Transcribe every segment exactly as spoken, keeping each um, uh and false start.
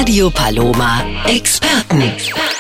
Radio Paloma Experten.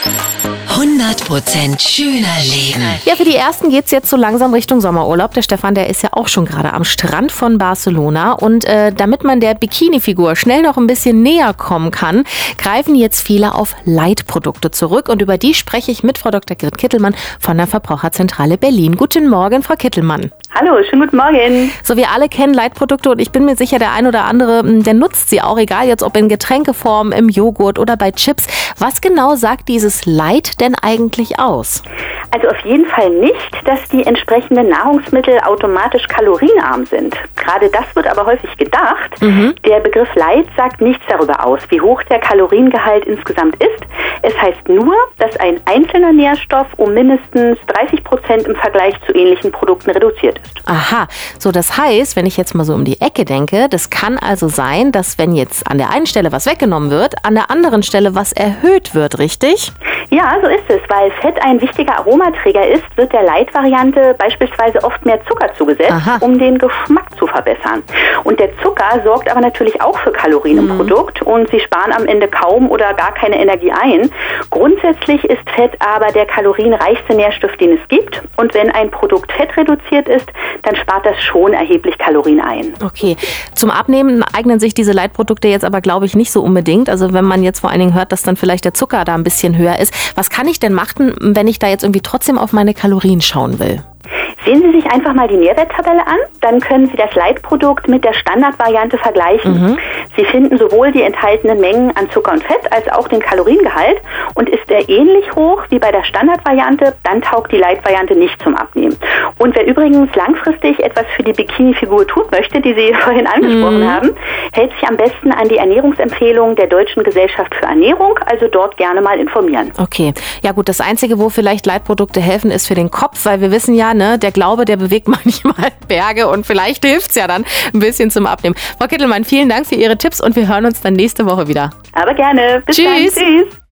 hundert Prozent schöner Leben. Ja, für die Ersten geht's jetzt so langsam Richtung Sommerurlaub. Der Stefan, der ist ja auch schon gerade am Strand von Barcelona. Und äh, damit man der Bikini-Figur schnell noch ein bisschen näher kommen kann, greifen jetzt viele auf Leitprodukte zurück. Und über die spreche ich mit Frau Doktor Grit Kittelmann von der Verbraucherzentrale Berlin. Guten Morgen, Frau Kittelmann. Hallo, schönen guten Morgen. So, wir alle kennen Leitprodukte und ich bin mir sicher, der ein oder andere, der nutzt sie auch, egal jetzt ob in Getränkeform, im Joghurt oder bei Chips. Was genau sagt dieses Leit denn eigentlich aus? Also auf jeden Fall nicht, dass die entsprechenden Nahrungsmittel automatisch kalorienarm sind. Gerade das wird aber häufig gedacht. Mhm. Der Begriff Leit sagt nichts darüber aus, wie hoch der Kaloriengehalt insgesamt ist. Es heißt nur, dass ein einzelner Nährstoff um mindestens dreißig Prozent im Vergleich zu ähnlichen Produkten reduziert ist. Aha, so das heißt, wenn ich jetzt mal so um die Ecke denke, das kann also sein, dass wenn jetzt an der einen Stelle was weggenommen wird, an der anderen Stelle was erhöht wird, richtig? Ja, so ist es. Weil Fett ein wichtiger Aromaträger ist, wird der Leitvariante beispielsweise oft mehr Zucker zugesetzt, Aha. um den Geschmack zu verbessern. Und der Zucker sorgt aber natürlich auch für Kalorien mhm. im Produkt und sie sparen am Ende kaum oder gar keine Energie ein. Grundsätzlich ist Fett aber der kalorienreichste Nährstoff, den es gibt. Und wenn ein Produkt fettreduziert ist, dann spart das schon erheblich Kalorien ein. Okay. Zum Abnehmen eignen sich diese Leitprodukte jetzt aber, glaube ich, nicht so unbedingt. Also wenn man jetzt vor allen Dingen hört, dass dann vielleicht der Zucker da ein bisschen höher ist. Was kann ich denn machen, wenn ich da jetzt irgendwie trotzdem auf meine Kalorien schauen will? Sehen Sie sich einfach mal die Nährwerttabelle an, dann können Sie das Leitprodukt mit der Standardvariante vergleichen. Mhm. Sie finden sowohl die enthaltenen Mengen an Zucker und Fett als auch den Kaloriengehalt. Und ist er ähnlich hoch wie bei der Standardvariante, dann taugt die Leitvariante nicht zum Abnehmen. Und wer übrigens langfristig etwas für die Bikini-Figur tun möchte, die Sie vorhin angesprochen mhm. haben, hält sich am besten an die Ernährungsempfehlungen der Deutschen Gesellschaft für Ernährung, also dort gerne mal informieren. Okay, ja gut, das Einzige, wo vielleicht Leitprodukte helfen, ist für den Kopf, weil wir wissen ja, ne, der Glaube, der bewegt manchmal Berge und vielleicht hilft es ja dann ein bisschen zum Abnehmen. Frau Kittelmann, vielen Dank für Ihre Tipps und wir hören uns dann nächste Woche wieder. Aber gerne. Bis Tschüss. dann. Tschüss.